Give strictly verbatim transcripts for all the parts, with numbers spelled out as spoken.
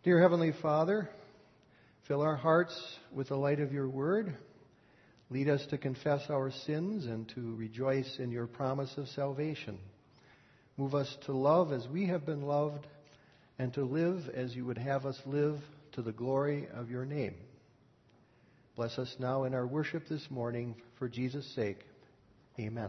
Dear Heavenly Father, fill our hearts with the light of your word. Lead us to confess our sins and to rejoice in your promise of salvation. Move us to love as we have been loved and to live as you would have us live to the glory of your name. Bless us now in our worship this morning for Jesus' sake. Amen.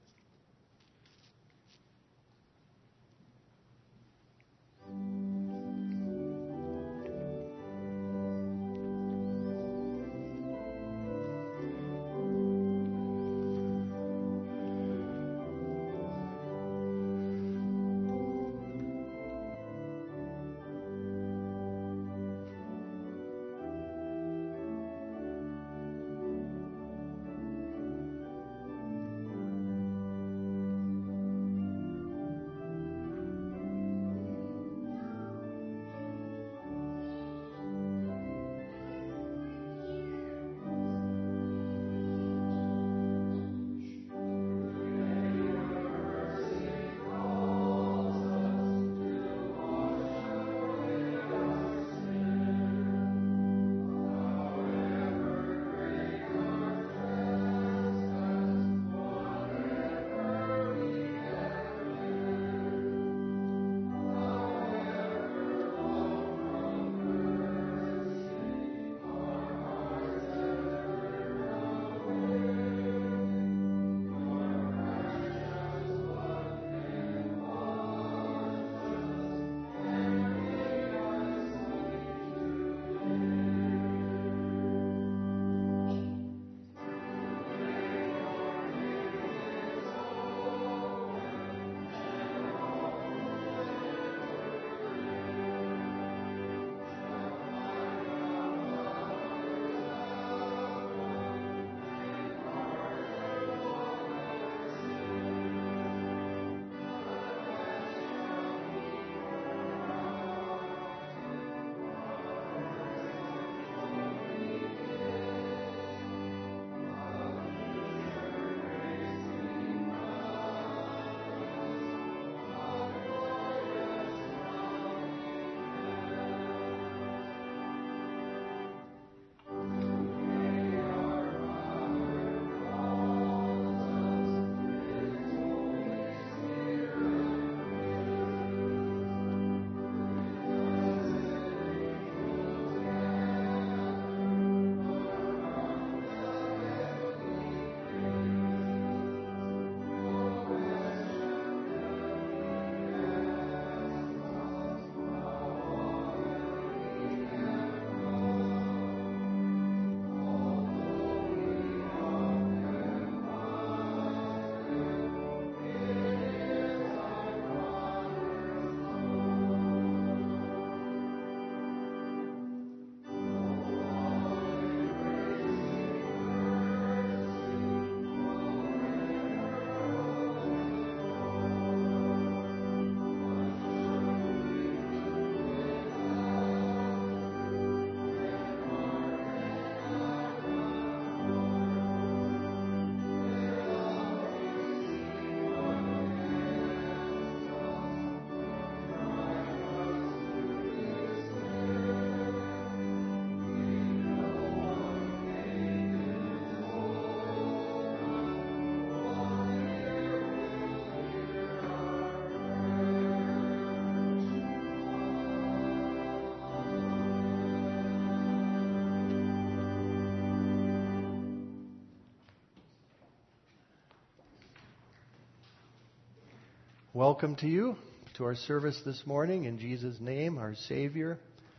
Welcome to you, to our service this morning in Jesus' name, our Savior,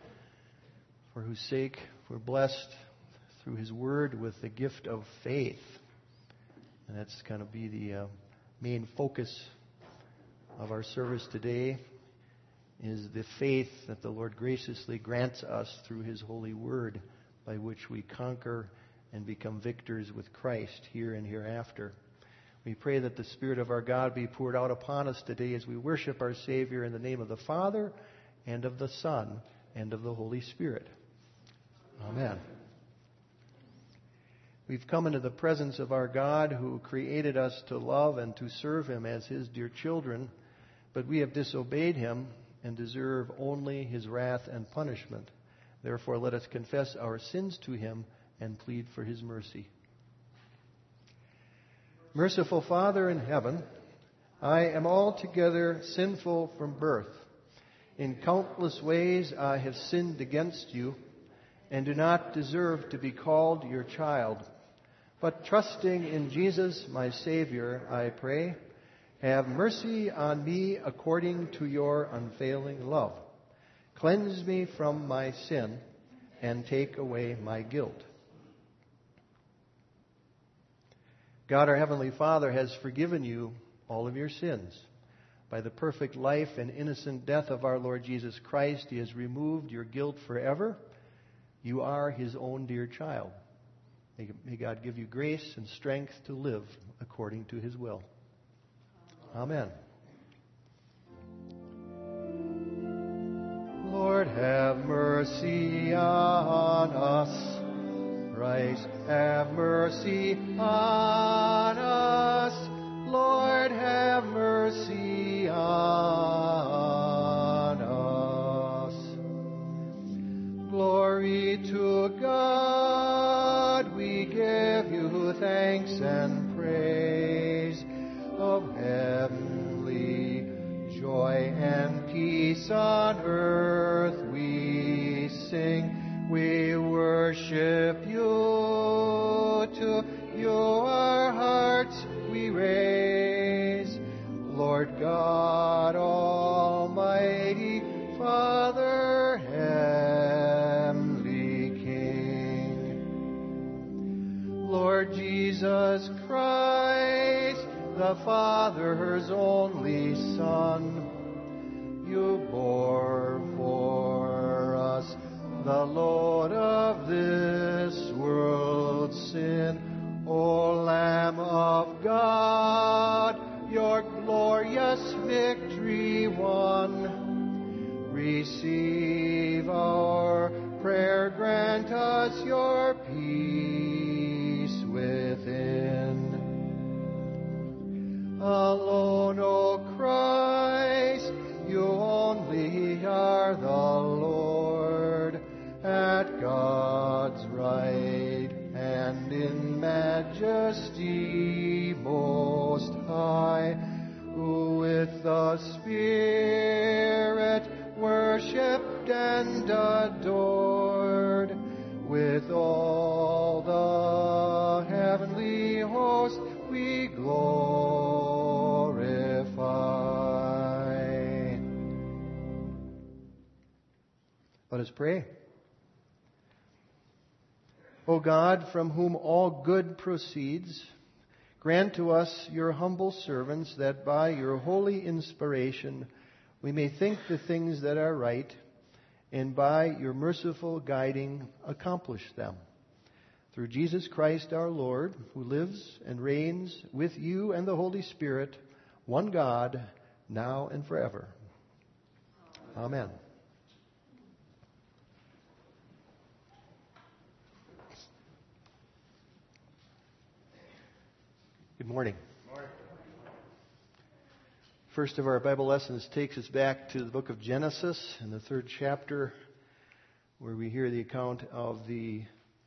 for whose sake we're blessed through His Word with the gift of faith. And that's going to be the uh, main focus of our service today, is the faith that the Lord graciously grants us through His holy Word, by which we conquer and become victors with Christ here and hereafter. We pray that the Spirit of our God be poured out upon us today as we worship our Savior in the name of the Father, and of the Son, and of the Holy Spirit. Amen. We've come into the presence of our God, who created us to love and to serve Him as His dear children, but we have disobeyed Him and deserve only his wrath and punishment. Therefore, let us confess our sins to him and plead for his mercy. Merciful Father in heaven, I am altogether sinful from birth. In countless ways I have sinned against you and do not deserve to be called your child. But trusting in Jesus, my Savior, I pray, have mercy on me according to your unfailing love. Cleanse me from my sin and take away my guilt. God, our Heavenly Father, has forgiven you all of your sins. By the perfect life and innocent death of our Lord Jesus Christ, he has removed your guilt forever. You are his own dear child. May God give you grace and strength to live according to his will. Amen. Lord, have mercy on us. Christ, have mercy on us. Lord, have mercy on us. Glory to God, we give you thanks and praise. Of heavenly joy and peace on earth we sing. We worship you, to you our hearts we raise. Lord God Almighty, Father, heavenly King. Lord Jesus Christ, the Father's only Son, you bore for us the load of this world's sin. O Lamb of God, your glorious victory won. Receive our prayer, grant us your peace within. Alone, O Christ, you only are the Lord. At God's right hand in majesty most high, who with the Spirit worshipped and adored, with all the heavenly host we glorify. Let us pray. O God, from whom all good proceeds, grant to us, your humble servants, that by your holy inspiration we may think the things that are right, and by your merciful guiding accomplish them. Through Jesus Christ our Lord, who lives and reigns with you and the Holy Spirit, one God, now and forever. Amen. Good morning. Morning. First of our Bible lessons takes us back to the book of Genesis in the third chapter, where we hear the account of the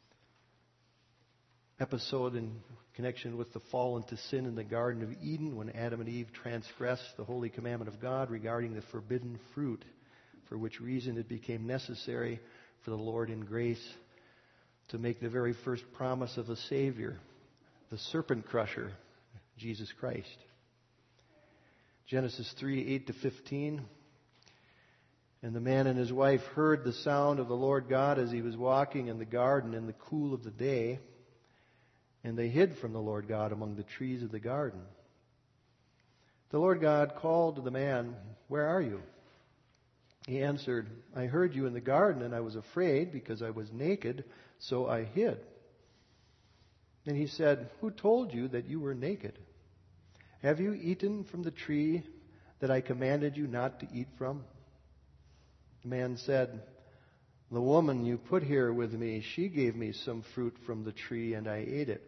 episode in connection with the fall into sin in the Garden of Eden, when Adam and Eve transgressed the holy commandment of God regarding the forbidden fruit, for which reason it became necessary for the Lord in grace to make the very first promise of a Savior, the serpent crusher, Jesus Christ. Genesis three, eight to fifteen. And the man and his wife heard the sound of the Lord God as he was walking in the garden in the cool of the day, and they hid from the Lord God among the trees of the garden. The Lord God called to the man, "Where are you?" He answered, "I heard you in the garden, and I was afraid because I was naked, so I hid." And he said, "Who told you that you were naked? Have you eaten from the tree that I commanded you not to eat from?" The man said, "The woman you put here with me, she gave me some fruit from the tree, and I ate it."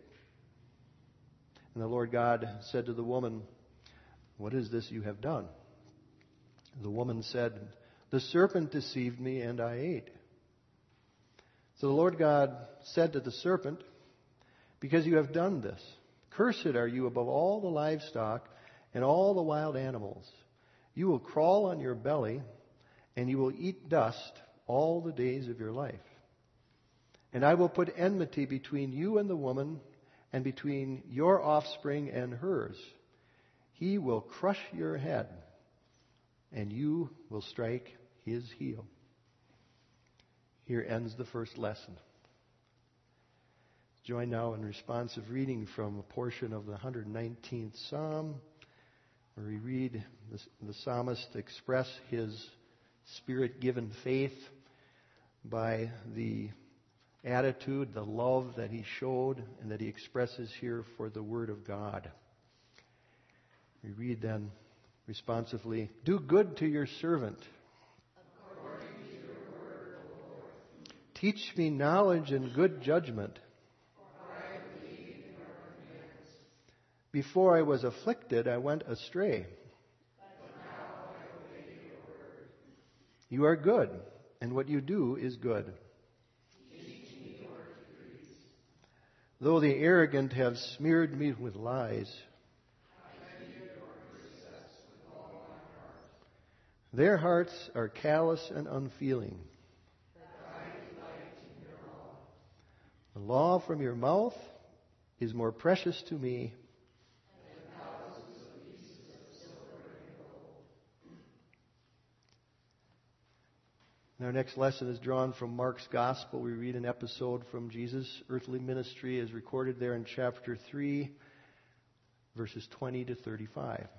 And the Lord God said to the woman, "What is this you have done?" The woman said, "The serpent deceived me, and I ate." So the Lord God said to the serpent, "Because you have done this, cursed are you above all the livestock and all the wild animals. You will crawl on your belly, and you will eat dust all the days of your life. And I will put enmity between you and the woman, and between your offspring and hers. He will crush your head, and you will strike his heel." Here ends the first lesson. Join now in responsive reading from a portion of the one hundred nineteenth Psalm, where we read the, the psalmist express his Spirit-given faith by the attitude, the love that he showed and that he expresses here for the Word of God. We read then responsively, "Do good to your servant. According to your word, O Lord. Teach me knowledge and good judgment. For I believe in your commands. Before I was afflicted, I went astray. But now I obey your word. You are good, and what you do is good. Teach me your decrees. Though the arrogant have smeared me with lies, their hearts are callous and unfeeling. But I delight in your law. The law from your mouth is more precious to me than thousands of pieces of silver and gold. And our next lesson is drawn from Mark's Gospel. We read an episode from Jesus' earthly ministry as recorded there in chapter three, verses twenty to thirty-five.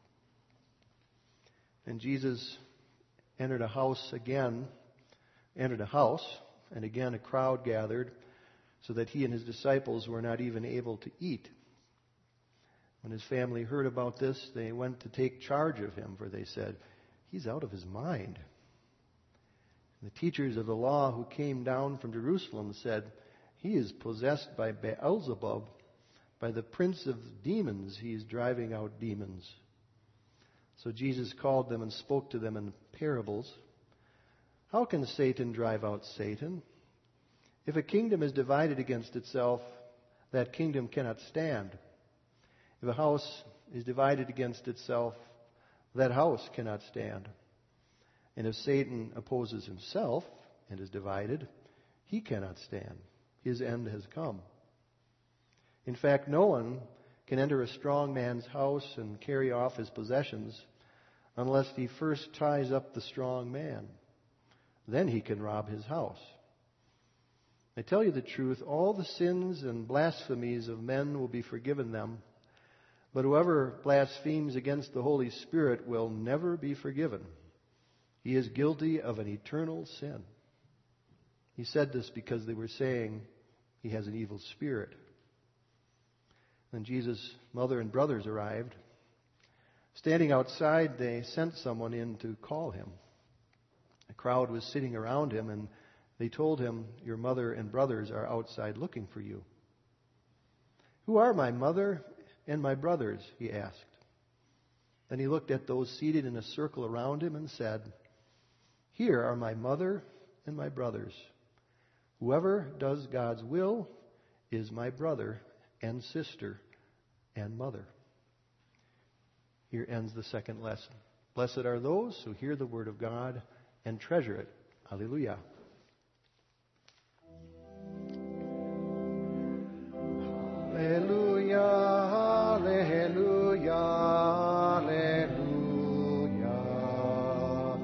And Jesus entered a house again, entered a house, and again a crowd gathered, so that he and his disciples were not even able to eat. When his family heard about this, they went to take charge of him, for they said, "He's out of his mind." And the teachers of the law who came down from Jerusalem said, "He is possessed by Beelzebub, by the prince of demons he is driving out demons." So Jesus called them and spoke to them in parables. "How can Satan drive out Satan? If a kingdom is divided against itself, that kingdom cannot stand. If a house is divided against itself, that house cannot stand. And if Satan opposes himself and is divided, he cannot stand. His end has come. In fact, no one can enter a strong man's house and carry off his possessions unless he first ties up the strong man. Then he can rob his house. I tell you the truth, all the sins and blasphemies of men will be forgiven them, but whoever blasphemes against the Holy Spirit will never be forgiven. He is guilty of an eternal sin." He said this because they were saying he has an evil spirit. Then Jesus' mother and brothers arrived. Standing outside, they sent someone in to call him. A crowd was sitting around him, and they told him, "Your mother and brothers are outside looking for you." "Who are my mother and my brothers?" he asked. Then he looked at those seated in a circle around him and said, "Here are my mother and my brothers. Whoever does God's will is my brother and sister and mother." Here ends the second lesson. Blessed are those who hear the word of God and treasure it. Alleluia. Alleluia, alleluia, alleluia.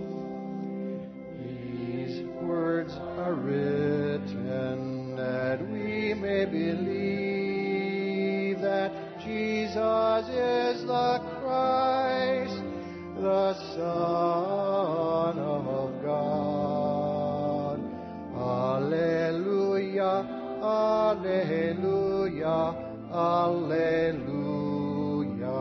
These words are written that we may believe that Jesus is the Christ, the Son of God. Alleluia, alleluia, alleluia.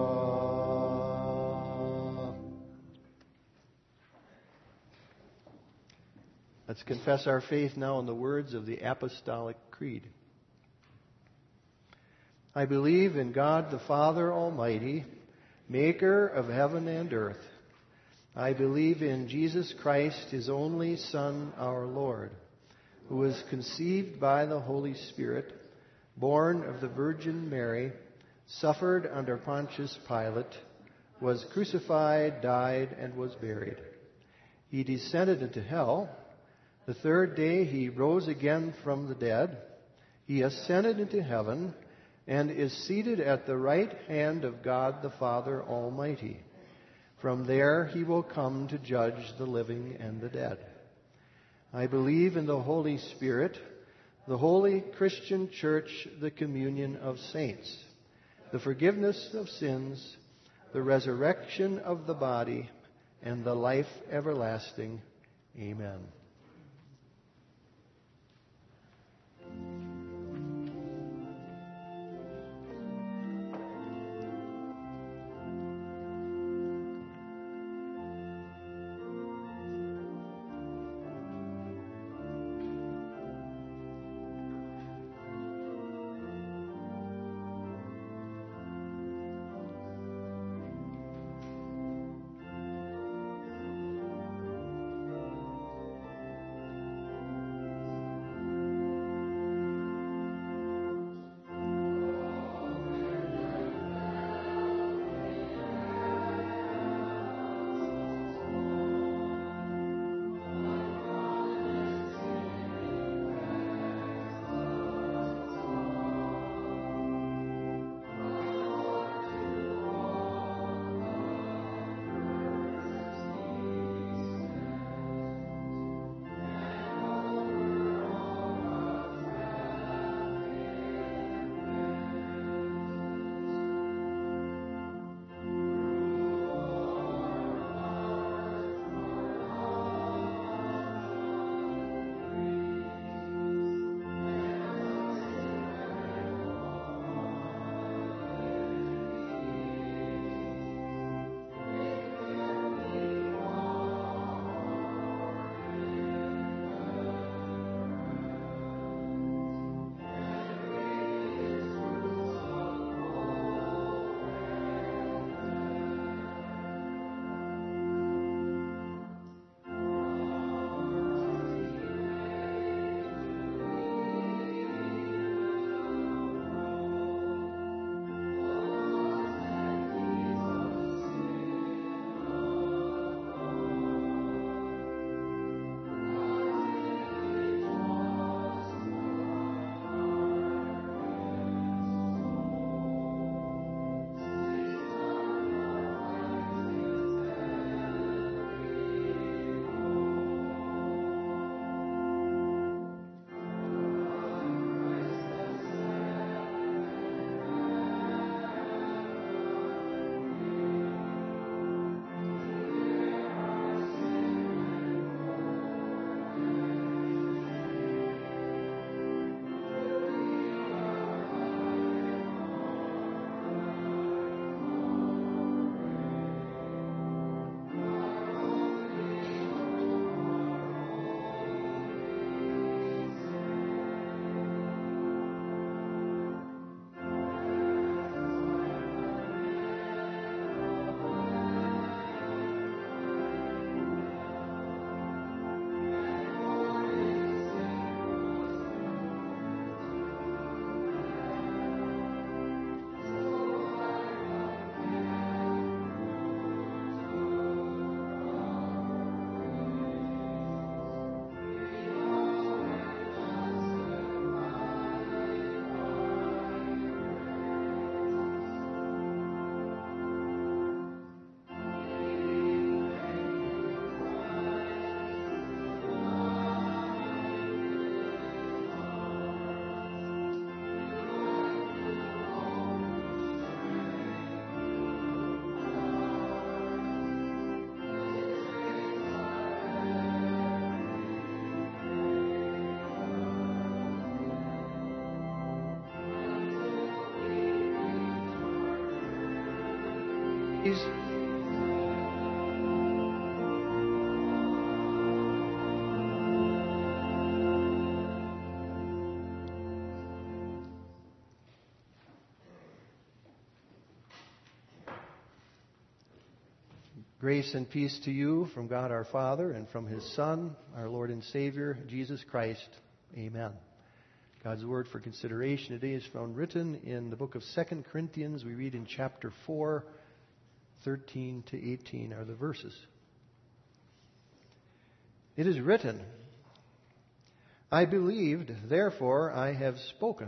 Let's confess our faith now in the words of the Apostolic Creed. I believe in God the Father Almighty, maker of heaven and earth, I believe in Jesus Christ, his only Son, our Lord, who was conceived by the Holy Spirit, born of the Virgin Mary, suffered under Pontius Pilate, was crucified, died, and was buried. He descended into hell. The third day he rose again from the dead. He ascended into heaven and is seated at the right hand of God the Father Almighty. From there he will come to judge the living and the dead. I believe in the Holy Spirit, the holy Christian church, the communion of saints, the forgiveness of sins, the resurrection of the body, and the life everlasting. Amen. Please. Grace and peace to you from God our Father and from His Son, our Lord and Savior, Jesus Christ. Amen. God's word for consideration today is found written in the book of Second Corinthians. We read in chapter four, thirteen to eighteen are the verses. It is written, I believed, therefore I have spoken.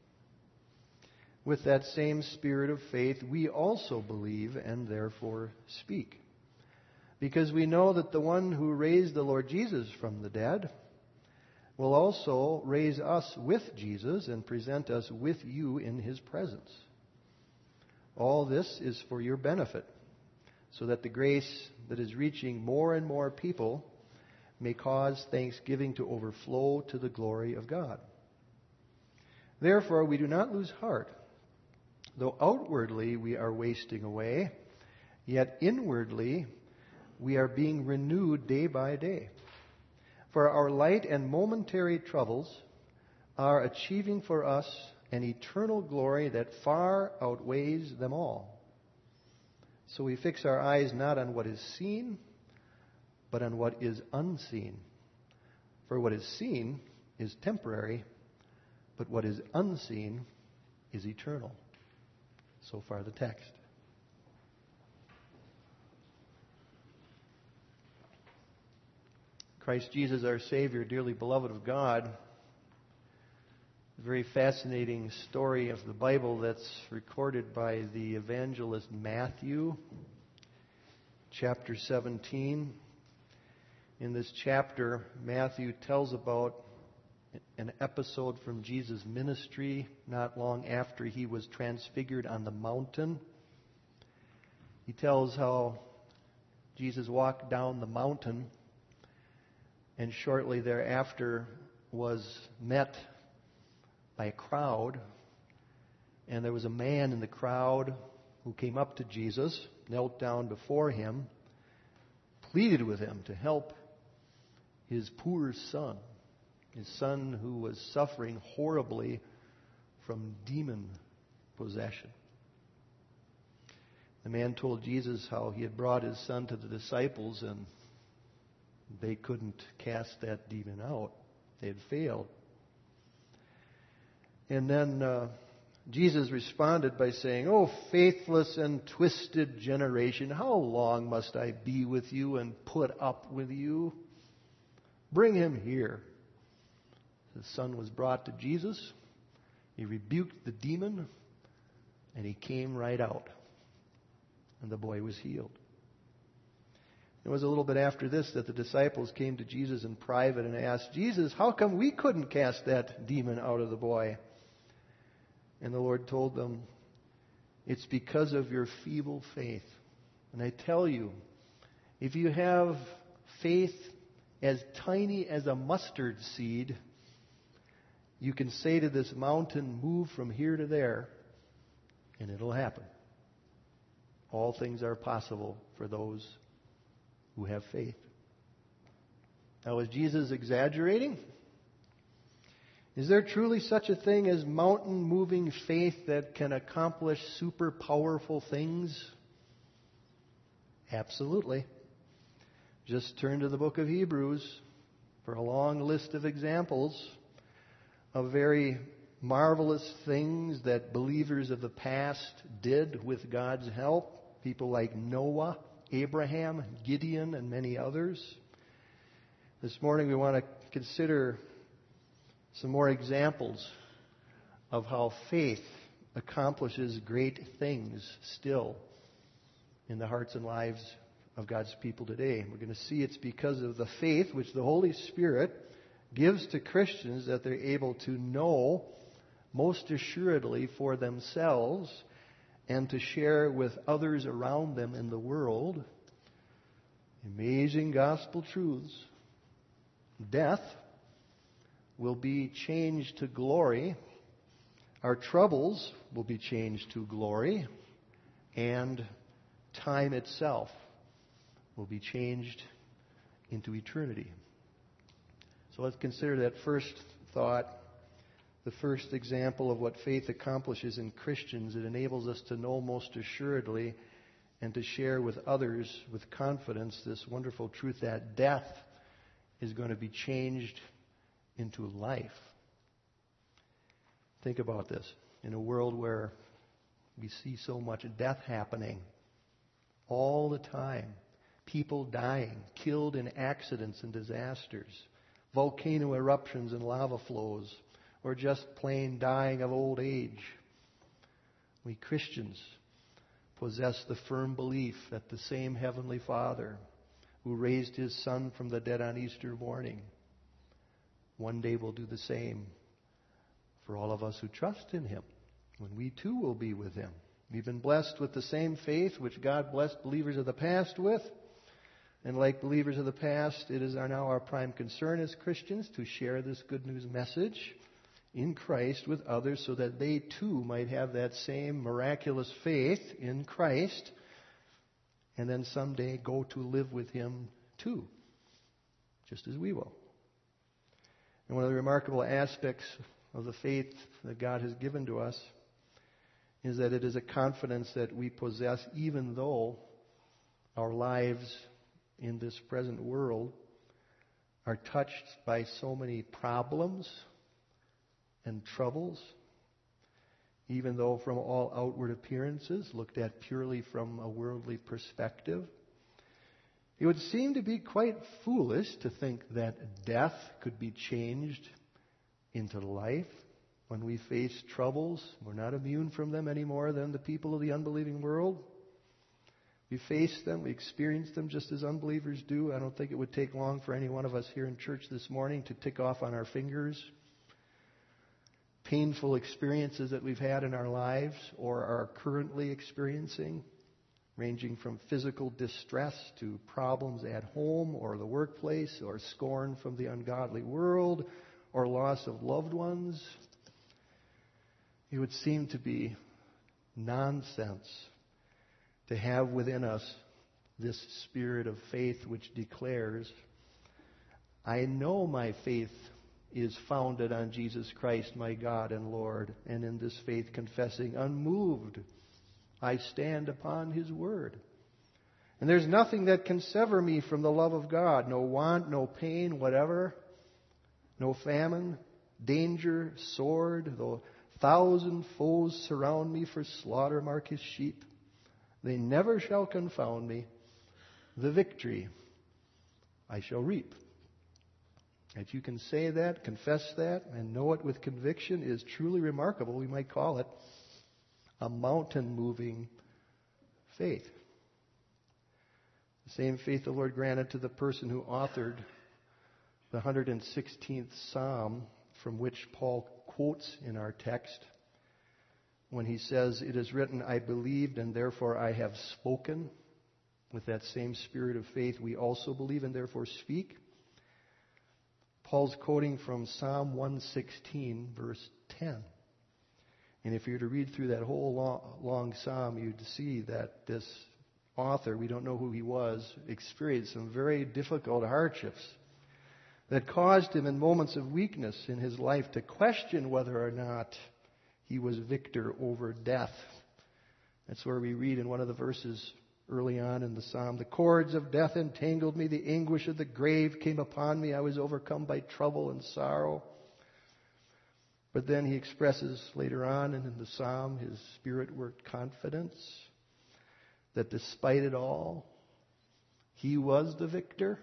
With that same spirit of faith, we also believe and therefore speak. Because we know that the one who raised the Lord Jesus from the dead will also raise us with Jesus and present us with you in His presence. All this is for your benefit, so that the grace that is reaching more and more people may cause thanksgiving to overflow to the glory of God. Therefore, we do not lose heart. Though outwardly we are wasting away, yet inwardly we are being renewed day by day. For our light and momentary troubles are achieving for us an eternal glory that far outweighs them all. So we fix our eyes not on what is seen, but on what is unseen. For what is seen is temporary, but what is unseen is eternal. So far the text. Christ Jesus, our Savior, dearly beloved of God, a very fascinating story of the Bible that's recorded by the evangelist Matthew, chapter seventeen. In this chapter, Matthew tells about an episode from Jesus' ministry not long after he was transfigured on the mountain. He tells how Jesus walked down the mountain and shortly thereafter was met by a crowd. And there was a man in the crowd who came up to Jesus, knelt down before him, pleaded with him to help his poor son, his son who was suffering horribly from demon possession. The man told Jesus how he had brought his son to the disciples and they couldn't cast that demon out. They had failed. And then uh, Jesus responded by saying, "Oh, faithless and twisted generation, how long must I be with you and put up with you? Bring him here." The son was brought to Jesus. He rebuked the demon, and he came right out. And the boy was healed. It was a little bit after this that the disciples came to Jesus in private and asked, "Jesus, how come we couldn't cast that demon out of the boy?" And the Lord told them, "It's because of your feeble faith. And I tell you, if you have faith as tiny as a mustard seed, you can say to this mountain, 'Move from here to there,' and it'll happen." All things are possible for those who have faith. Now, is Jesus exaggerating? Is there truly such a thing as mountain-moving faith that can accomplish super powerful things? Absolutely. Just turn to the book of Hebrews for a long list of examples of very marvelous things that believers of the past did with God's help. People like Noah, Abraham, Gideon, and many others. This morning we want to consider some more examples of how faith accomplishes great things still in the hearts and lives of God's people today. We're going to see it's because of the faith which the Holy Spirit gives to Christians that they're able to know most assuredly for themselves and to share with others around them in the world amazing gospel truths. Death will be changed to glory. Our troubles will be changed to glory. And time itself will be changed into eternity. So let's consider that first thought, the first example of what faith accomplishes in Christians. It enables us to know most assuredly and to share with others with confidence this wonderful truth that death is going to be changed into life. Think about this. In a world where we see so much death happening all the time, people dying, killed in accidents and disasters, volcano eruptions and lava flows, or just plain dying of old age, we Christians possess the firm belief that the same Heavenly Father who raised His Son from the dead on Easter morning one day will do the same for all of us who trust in Him, when we too will be with Him. We've been blessed with the same faith which God blessed believers of the past with. And like believers of the past, it is our now our prime concern as Christians to share this good news message in Christ with others so that they too might have that same miraculous faith in Christ and then someday go to live with Him too, just as we will. And one of the remarkable aspects of the faith that God has given to us is that it is a confidence that we possess even though our lives in this present world are touched by so many problems and troubles, even though from all outward appearances, looked at purely from a worldly perspective, it would seem to be quite foolish to think that death could be changed into life. When we face troubles, we're not immune from them any more than the people of the unbelieving world. We face them, we experience them just as unbelievers do. I don't think it would take long for any one of us here in church this morning to tick off on our fingers painful experiences that we've had in our lives or are currently experiencing, ranging from physical distress to problems at home or the workplace, or scorn from the ungodly world, or loss of loved ones. It would seem to be nonsense to have within us this spirit of faith which declares, I know my faith is founded on Jesus Christ, my God and Lord, and in this faith confessing, unmoved, I stand upon His word. And there's nothing that can sever me from the love of God, no want, no pain, whatever, no famine, danger, sword, though a thousand foes surround me for slaughter, mark His sheep. They never shall confound me. The victory I shall reap. That you can say that, confess that, and know it with conviction is truly remarkable. We might call it a mountain-moving faith. The same faith the Lord granted to the person who authored the one hundred sixteenth Psalm, from which Paul quotes in our text, when he says, it is written, I believed and therefore I have spoken. With that same spirit of faith, we also believe and therefore speak. Paul's quoting from Psalm one sixteen, verse ten. And if you were to read through that whole long, long psalm, you'd see that this author, we don't know who he was, experienced some very difficult hardships that caused him in moments of weakness in his life to question whether or not he was victor over death. That's where we read in one of the verses early on in the psalm, the cords of death entangled me, the anguish of the grave came upon me, I was overcome by trouble and sorrow. But then he expresses later on in the psalm his spirit-worked confidence that despite it all, he was the victor.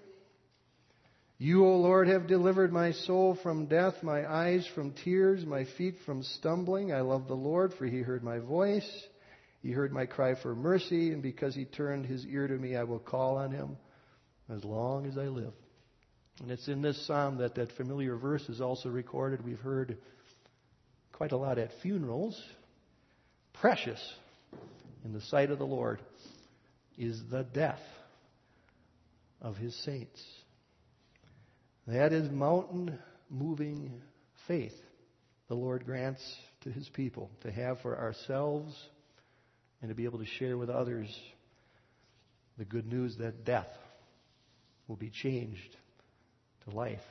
You, O Lord, have delivered my soul from death, my eyes from tears, my feet from stumbling. I love the Lord, for He heard my voice. He heard my cry for mercy, and because He turned His ear to me, I will call on Him as long as I live. And it's in this psalm that that familiar verse is also recorded. We've heard quite a lot at funerals. Precious in the sight of the Lord is the death of His saints. That is mountain-moving faith the Lord grants to His people to have for ourselves and to be able to share with others the good news that death will be changed to life.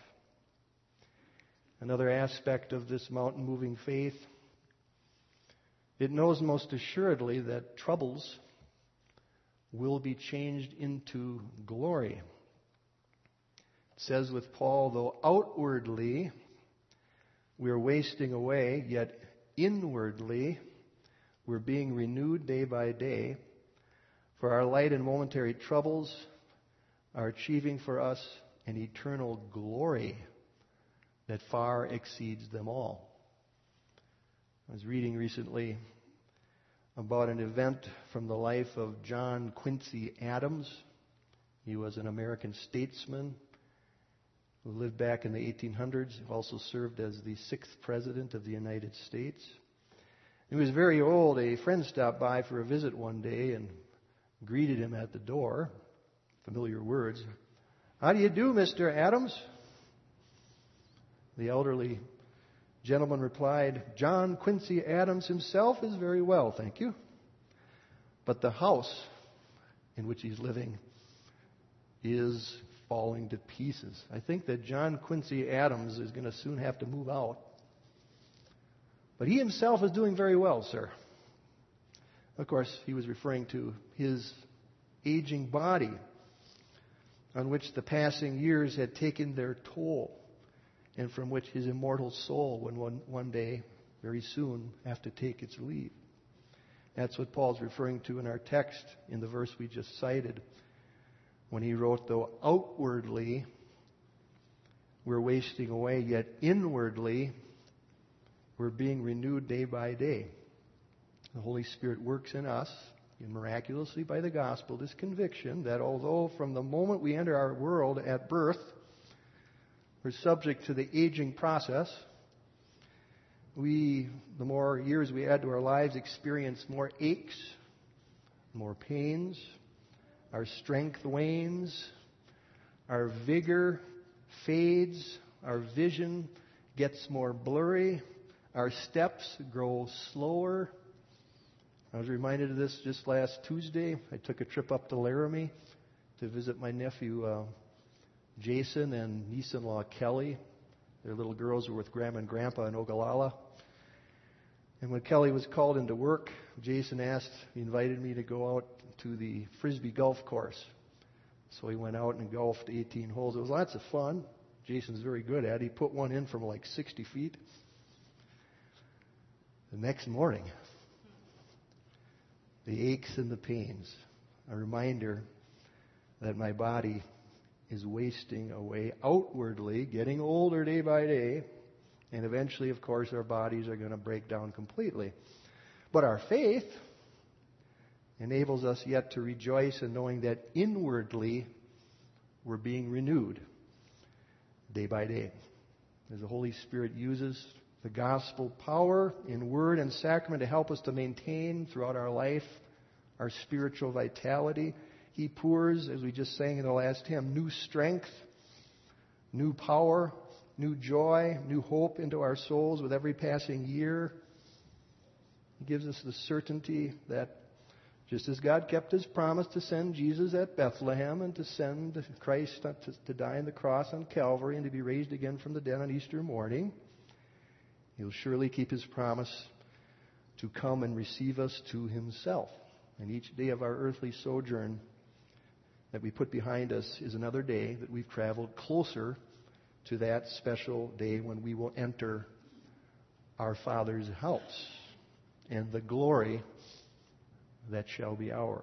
Another aspect of this mountain-moving faith, it knows most assuredly that troubles will be changed into glory. It says with Paul, though outwardly we're wasting away, yet inwardly we're being renewed day by day. For our light and momentary troubles are achieving for us an eternal glory that far exceeds them all. I was reading recently about an event from the life of John Quincy Adams. He was an American statesman who lived back in the eighteen hundreds. He also served as the sixth president of the United States. He was very old. A friend stopped by for a visit one day and greeted him at the door. Familiar words. "How do you do, Mister Adams?" The elderly gentleman replied, "John Quincy Adams himself is very well, thank you. But the house in which he's living is falling to pieces. I think that John Quincy Adams is going to soon have to move out. But he himself is doing very well, sir." Of course, he was referring to his aging body, on which the passing years had taken their toll, and from which his immortal soul would one, one day, very soon, have to take its leave. That's what Paul's referring to in our text in the verse we just cited, when he wrote, though outwardly we're wasting away, yet inwardly we're being renewed day by day. The Holy Spirit works in us, and miraculously by the gospel, this conviction that although from the moment we enter our world at birth, we're subject to the aging process, we, the more years we add to our lives, experience more aches, more pains, our strength wanes, our vigor fades, our vision gets more blurry, our steps grow slower. I was reminded of this just last Tuesday. I took a trip up to Laramie to visit my nephew uh, Jason and niece-in-law Kelly. Their little girls were with Grandma and Grandpa in Ogallala. And when Kelly was called into work, Jason asked, he invited me to go out to the Frisbee golf course. So he went out and golfed eighteen holes. It was lots of fun. Jason's very good at it. He put one in from like sixty feet. The next morning, the aches and the pains, a reminder that my body is wasting away outwardly, getting older day by day, and eventually, of course, our bodies are going to break down completely. But our faith enables us yet to rejoice in knowing that inwardly we're being renewed day by day. As the Holy Spirit uses the gospel power in word and sacrament to help us to maintain throughout our life our spiritual vitality, He pours, as we just sang in the last hymn, new strength, new power, new joy, new hope into our souls with every passing year. He gives us the certainty that just as God kept His promise to send Jesus at Bethlehem and to send Christ to, to die on the cross on Calvary and to be raised again from the dead on Easter morning, He'll surely keep His promise to come and receive us to Himself. And each day of our earthly sojourn that we put behind us is another day that we've traveled closer to that special day when we will enter our Father's house and the glory that shall be ours.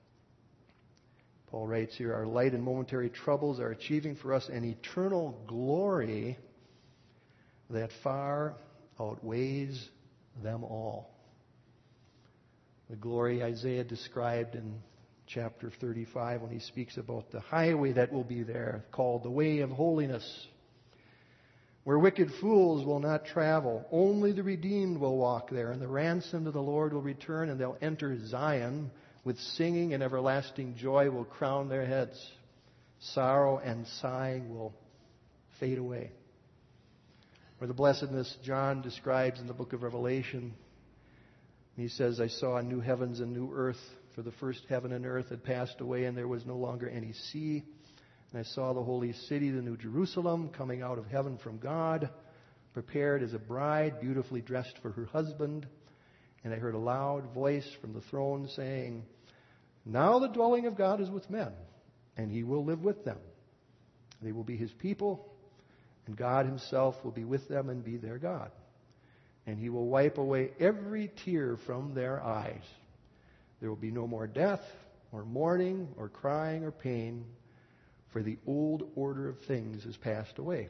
Paul writes here, our light and momentary troubles are achieving for us an eternal glory that far outweighs them all. The glory Isaiah described in chapter thirty-five when he speaks about the highway that will be there, called the way of holiness, where wicked fools will not travel. Only the redeemed will walk there, and the ransomed of the Lord will return, and they'll enter Zion with singing, and everlasting joy will crown their heads. Sorrow and sighing will fade away. Or the blessedness John describes in the book of Revelation. He says, I saw new heavens and new earth, for the first heaven and earth had passed away, and there was no longer any sea. And I saw the holy city, the new Jerusalem, coming out of heaven from God, prepared as a bride, beautifully dressed for her husband. And I heard a loud voice from the throne saying, Now the dwelling of God is with men, and he will live with them. They will be his people, and God himself will be with them and be their God. And he will wipe away every tear from their eyes. There will be no more death, or mourning, or crying, or pain, for the old order of things has passed away.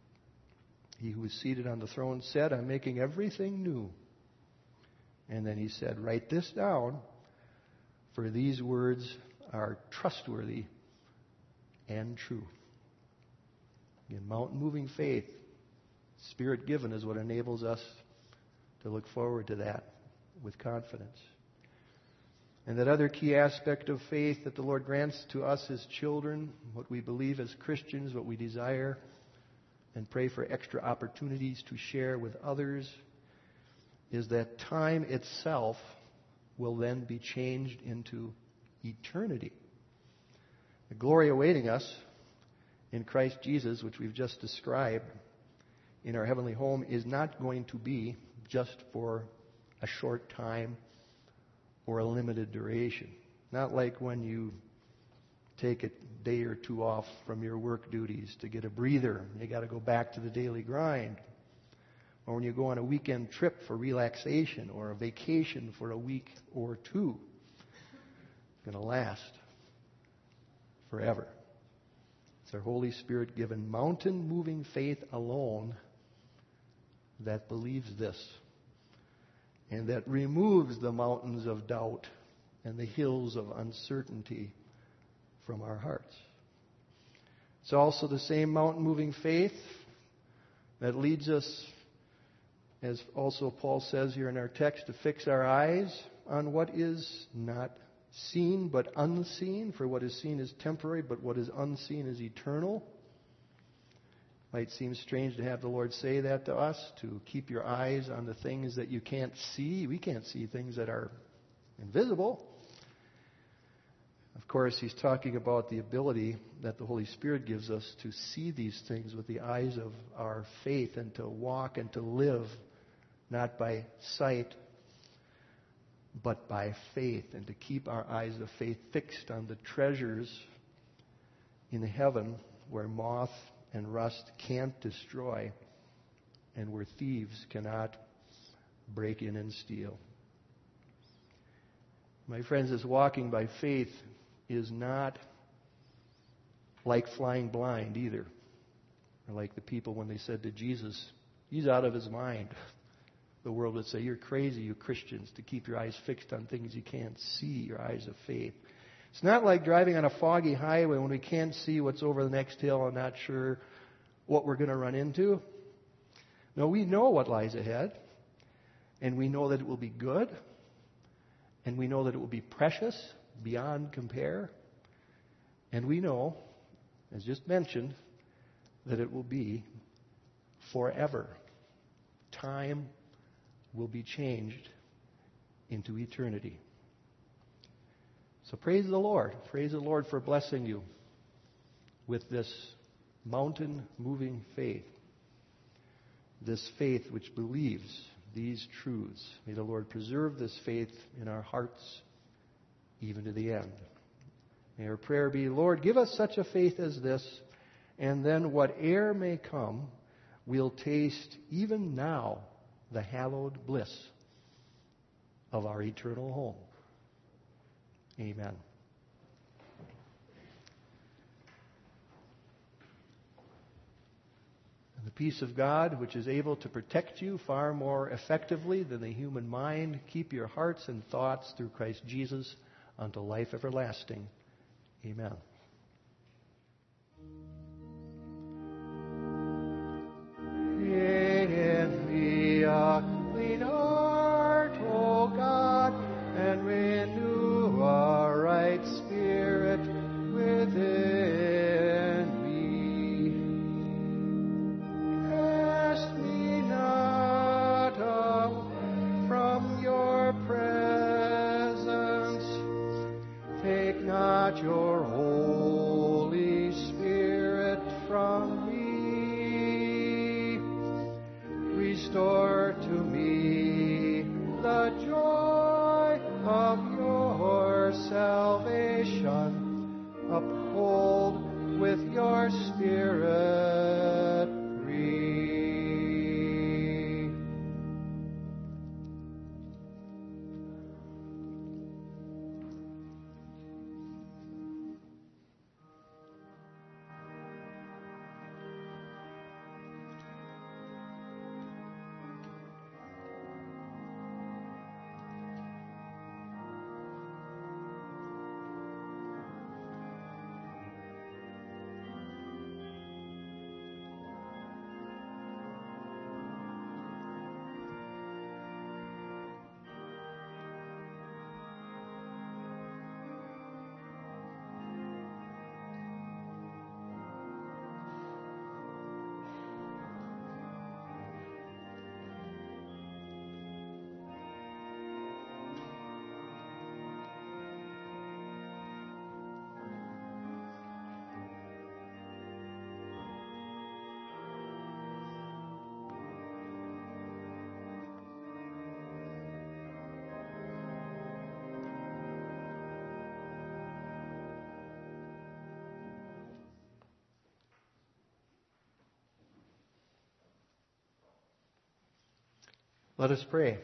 He who is seated on the throne said, I'm making everything new. And then he said, write this down, for these words are trustworthy and true. Again, mountain-moving faith, Spirit-given, is what enables us to look forward to that with confidence. And that other key aspect of faith that the Lord grants to us as children, what we believe as Christians, what we desire, and pray for extra opportunities to share with others, is that time itself will then be changed into eternity. The glory awaiting us in Christ Jesus, which we've just described in our heavenly home, is not going to be just for a short time or a limited duration. Not like when you take a day or two off from your work duties to get a breather. You got to go back to the daily grind. Or when you go on a weekend trip for relaxation or a vacation for a week or two. It's going to last forever. It's our Holy Spirit-given mountain-moving faith alone that believes this, and that removes the mountains of doubt and the hills of uncertainty from our hearts. It's also the same mountain-moving faith that leads us, as also Paul says here in our text, to fix our eyes on what is not seen but unseen. For what is seen is temporary, but what is unseen is eternal. Might seem strange to have the Lord say that to us, to keep your eyes on the things that you can't see. We can't see things that are invisible. Of course, he's talking about the ability that the Holy Spirit gives us to see these things with the eyes of our faith and to walk and to live not by sight but by faith, and to keep our eyes of faith fixed on the treasures in heaven where moth and rust can't destroy and where thieves cannot break in and steal. My friends, this walking by faith is not like flying blind either. Or like the people when they said to Jesus, he's out of his mind. The world would say, you're crazy, you Christians, to keep your eyes fixed on things you can't see, your eyes of faith. It's not like driving on a foggy highway when we can't see what's over the next hill and not sure what we're going to run into. No, we know what lies ahead, and we know that it will be good, and we know that it will be precious beyond compare, and we know, as just mentioned, that it will be forever. Time will be changed into eternity. So praise the Lord. Praise the Lord for blessing you with this mountain-moving faith. This faith which believes these truths. May the Lord preserve this faith in our hearts even to the end. May our prayer be, Lord, give us such a faith as this, and then whate'er may come, we'll taste even now the hallowed bliss of our eternal home. Amen. And the peace of God, which is able to protect you far more effectively than the human mind, keep your hearts and thoughts through Christ Jesus unto life everlasting. Amen. Give me a clean heart, O God, and renew a right spirit within me. Cast me not away from your presence. Take not your Holy with your Spirit free. Let us pray.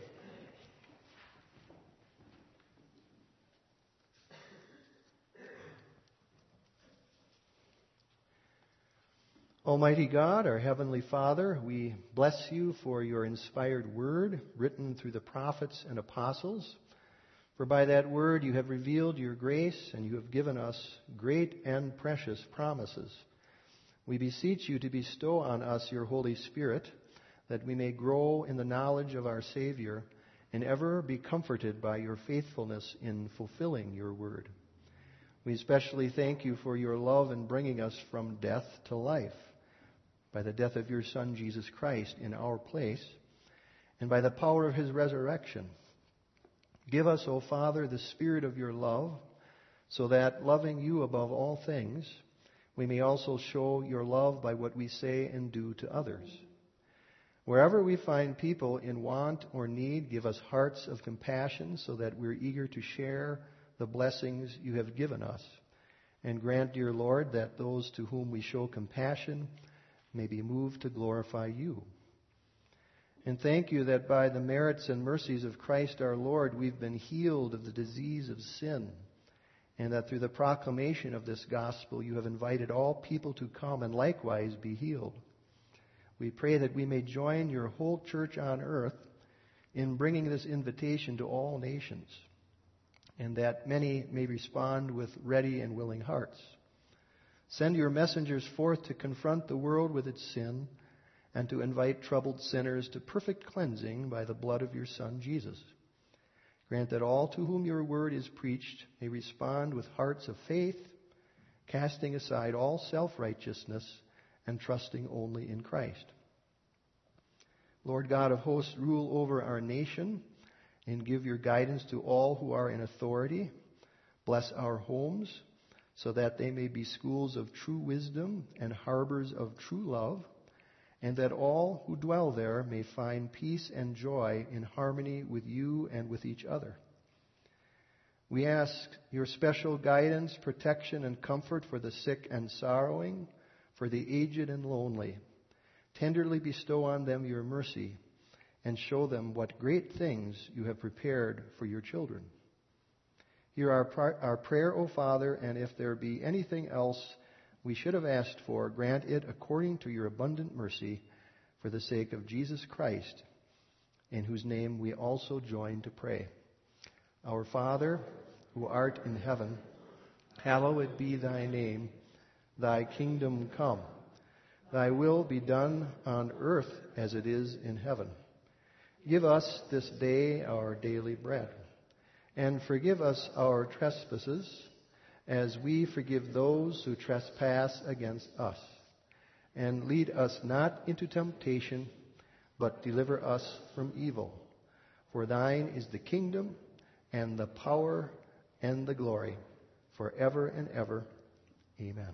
Almighty God, our Heavenly Father, we bless you for your inspired word written through the prophets and apostles. For by that word you have revealed your grace and you have given us great and precious promises. We beseech you to bestow on us your Holy Spirit, that we may grow in the knowledge of our Savior and ever be comforted by your faithfulness in fulfilling your word. We especially thank you for your love in bringing us from death to life, by the death of your Son, Jesus Christ, in our place, and by the power of his resurrection. Give us, O Father, the spirit of your love, so that, loving you above all things, we may also show your love by what we say and do to others. Wherever we find people in want or need, give us hearts of compassion so that we're eager to share the blessings you have given us. And grant, dear Lord, that those to whom we show compassion may be moved to glorify you. And thank you that by the merits and mercies of Christ our Lord, we've been healed of the disease of sin, and that through the proclamation of this gospel, you have invited all people to come and likewise be healed. We pray that we may join your whole church on earth in bringing this invitation to all nations, and that many may respond with ready and willing hearts. Send your messengers forth to confront the world with its sin and to invite troubled sinners to perfect cleansing by the blood of your Son, Jesus. Grant that all to whom your word is preached may respond with hearts of faith, casting aside all self-righteousness and trusting only in Christ. Lord God of hosts, rule over our nation and give your guidance to all who are in authority. Bless our homes so that they may be schools of true wisdom and harbors of true love, and that all who dwell there may find peace and joy in harmony with you and with each other. We ask your special guidance, protection, and comfort for the sick and sorrowing, for the aged and lonely. Tenderly bestow on them your mercy and show them what great things you have prepared for your children. Hear our, our prayer, O Father, and if there be anything else we should have asked for, grant it according to your abundant mercy, for the sake of Jesus Christ, in whose name we also join to pray. Our Father, who art in heaven, hallowed be thy name. Thy kingdom come. Thy will be done on earth as it is in heaven. Give us this day our daily bread, and forgive us our trespasses, as we forgive those who trespass against us. And lead us not into temptation, but deliver us from evil. For thine is the kingdom, and the power, and the glory, forever and ever. Amen.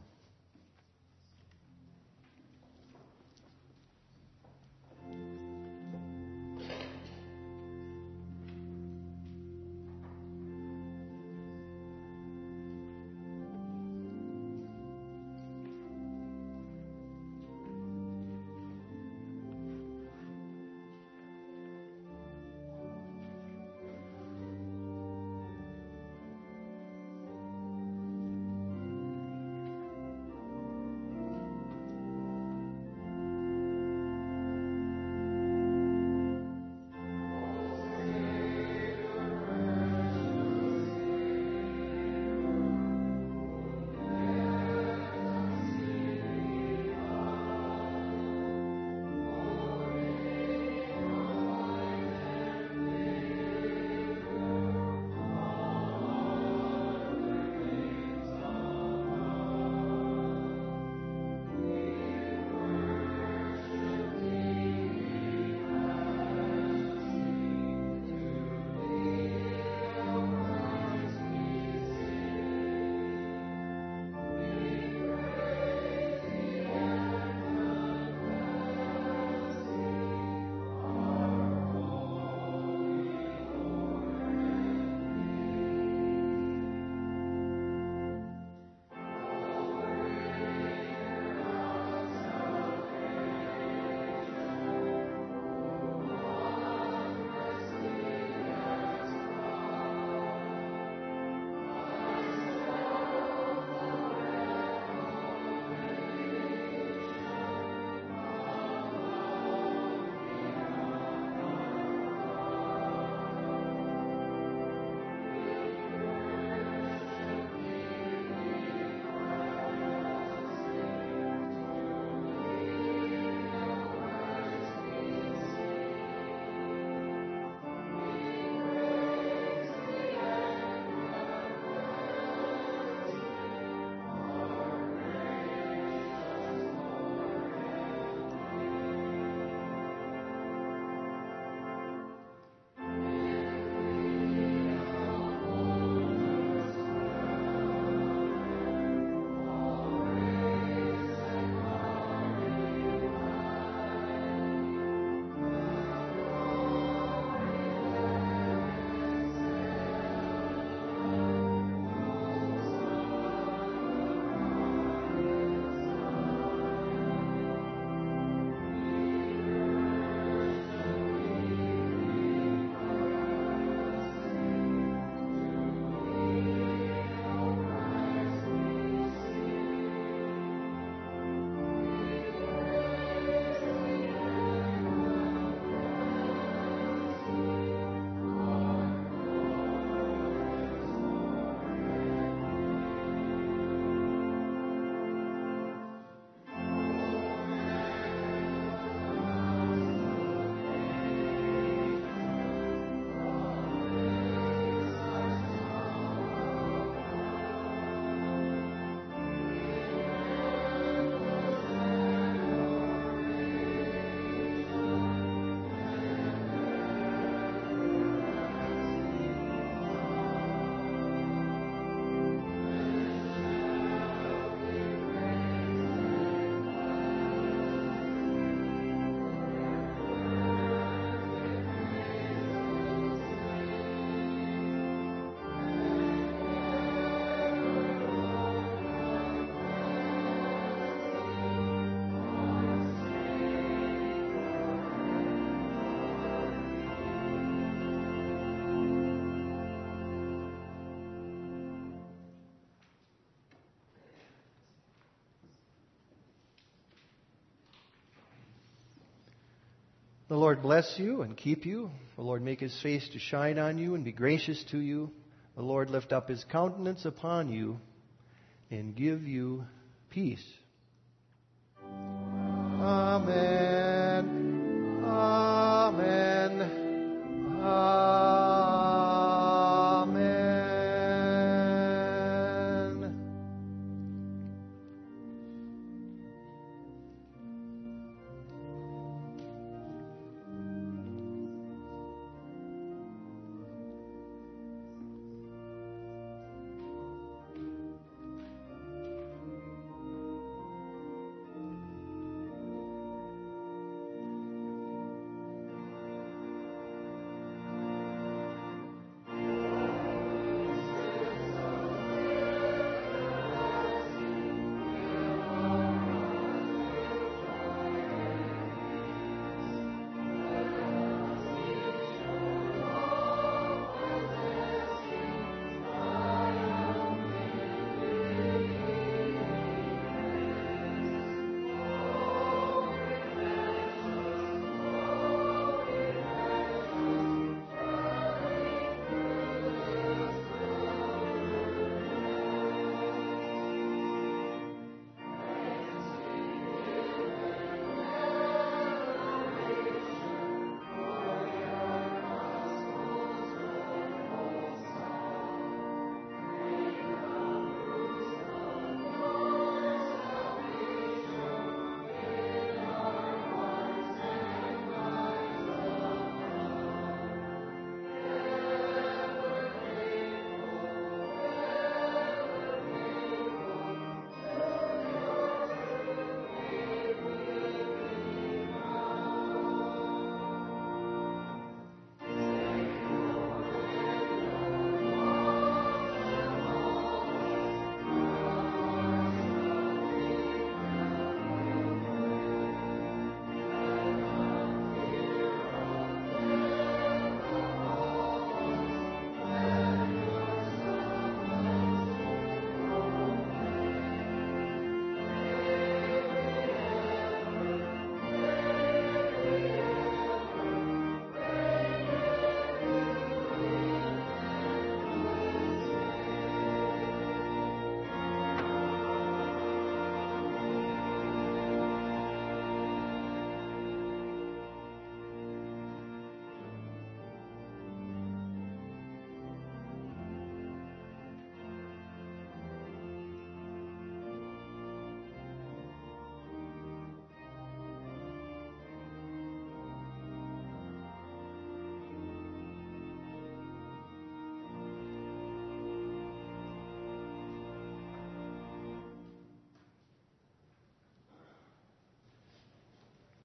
The Lord bless you and keep you. The Lord make his face to shine on you and be gracious to you. The Lord lift up his countenance upon you and give you peace. Amen.